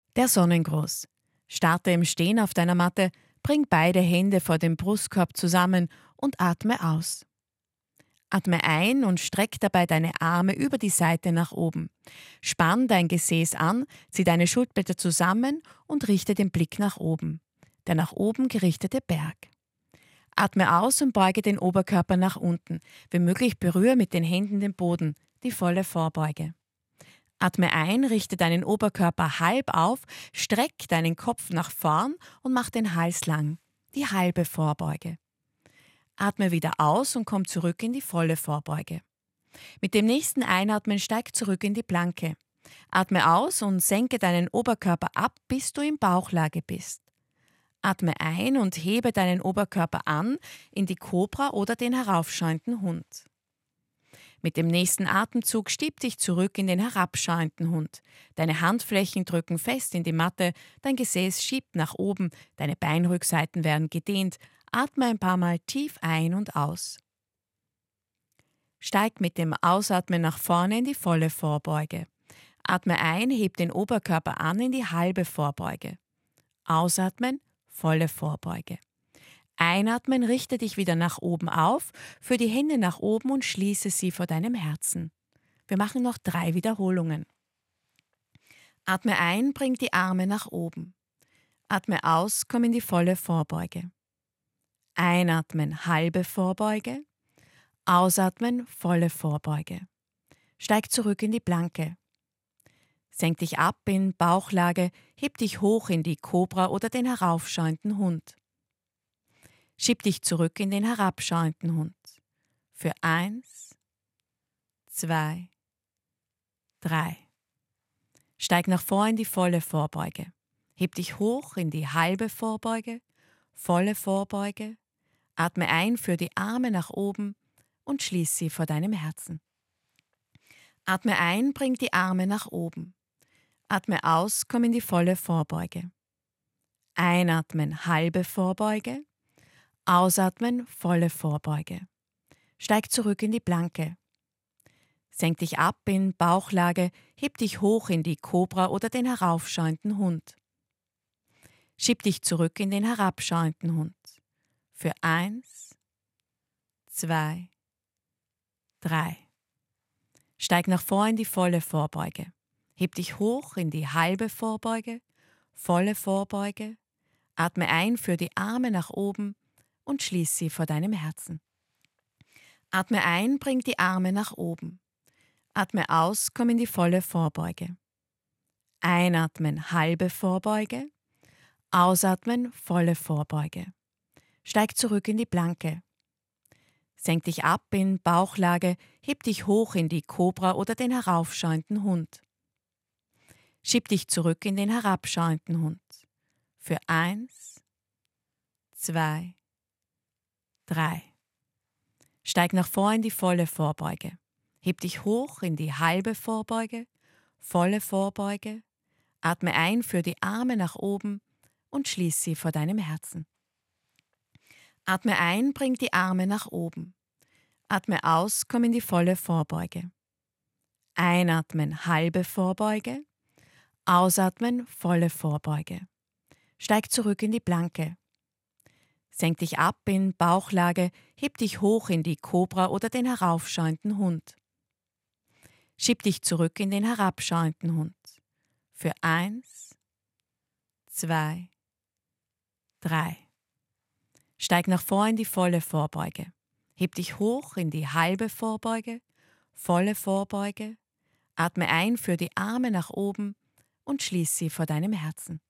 Der Sonnengruß. Starte im Stehen auf deiner Matte, bring beide Hände vor dem Brustkorb zusammen und atme aus. Atme ein und streck dabei deine Arme über die Seite nach oben. Spann dein Gesäß an, zieh deine Schulterblätter zusammen und richte den Blick nach oben. Der nach oben gerichtete Berg. Atme aus und beuge den Oberkörper nach unten. Wenn möglich berühre mit den Händen den Boden, die volle Vorbeuge. Atme ein, richte deinen Oberkörper halb auf, streck deinen Kopf nach vorn und mach den Hals lang, die halbe Vorbeuge. Atme wieder aus und komm zurück in die volle Vorbeuge. Mit dem nächsten Einatmen steig zurück in die Planke. Atme aus und senke deinen Oberkörper ab, bis du in Bauchlage bist. Atme ein und hebe deinen Oberkörper an in die Kobra oder den heraufschauenden Hund. Mit dem nächsten Atemzug schieb dich zurück in den herabschauenden Hund. Deine Handflächen drücken fest in die Matte, dein Gesäß schiebt nach oben, deine Beinrückseiten werden gedehnt. Atme ein paar Mal tief ein und aus. Steig mit dem Ausatmen nach vorne in die volle Vorbeuge. Atme ein, heb den Oberkörper an in die halbe Vorbeuge. Ausatmen, volle Vorbeuge. Einatmen, richte dich wieder nach oben auf, führe die Hände nach oben und schließe sie vor deinem Herzen. Wir machen noch 3 Wiederholungen. Atme ein, bring die Arme nach oben. Atme aus, komm in die volle Vorbeuge. Einatmen, halbe Vorbeuge. Ausatmen, volle Vorbeuge. Steig zurück in die Planke. Senk dich ab in Bauchlage, heb dich hoch in die Kobra oder den heraufschauenden Hund. Schieb dich zurück in den herabschauenden Hund. Für 1, 2, 3. Steig nach vor in die volle Vorbeuge. Heb dich hoch in die halbe Vorbeuge, volle Vorbeuge. Atme ein, führe die Arme nach oben und schließ sie vor deinem Herzen. Atme ein, bring die Arme nach oben. Atme aus, komm in die volle Vorbeuge. Einatmen, halbe Vorbeuge. Ausatmen, volle Vorbeuge. Steig zurück in die Planke. Senk dich ab in Bauchlage, heb dich hoch in die Kobra oder den heraufschauenden Hund. Schieb dich zurück in den herabschauenden Hund. Für 1, 2, 3. Steig nach vor in die volle Vorbeuge. Heb dich hoch in die halbe Vorbeuge, volle Vorbeuge. Atme ein, führe die Arme nach oben und schließ sie vor deinem Herzen. Atme ein, bring die Arme nach oben. Atme aus, komm in die volle Vorbeuge. Einatmen, halbe Vorbeuge. Ausatmen, volle Vorbeuge. Steig zurück in die Planke. Senk dich ab in Bauchlage, heb dich hoch in die Kobra oder den heraufschauenden Hund. Schieb dich zurück in den herabschauenden Hund. Für 1, 2, 3. Steig nach vor in die volle Vorbeuge. Heb dich hoch in die halbe Vorbeuge, volle Vorbeuge. Atme ein, führe die Arme nach oben und schließ sie vor deinem Herzen. Atme ein, bring die Arme nach oben. Atme aus, komm in die volle Vorbeuge. Einatmen, halbe Vorbeuge. Ausatmen, volle Vorbeuge. Steig zurück in die Planke. Senk dich ab in Bauchlage, heb dich hoch in die Kobra oder den heraufschauenden Hund. Schieb dich zurück in den herabschauenden Hund. Für 1, 2, 3. Steig nach vor in die volle Vorbeuge. Heb dich hoch in die halbe Vorbeuge, volle Vorbeuge. Atme ein, führe die Arme nach oben und schließ sie vor deinem Herzen.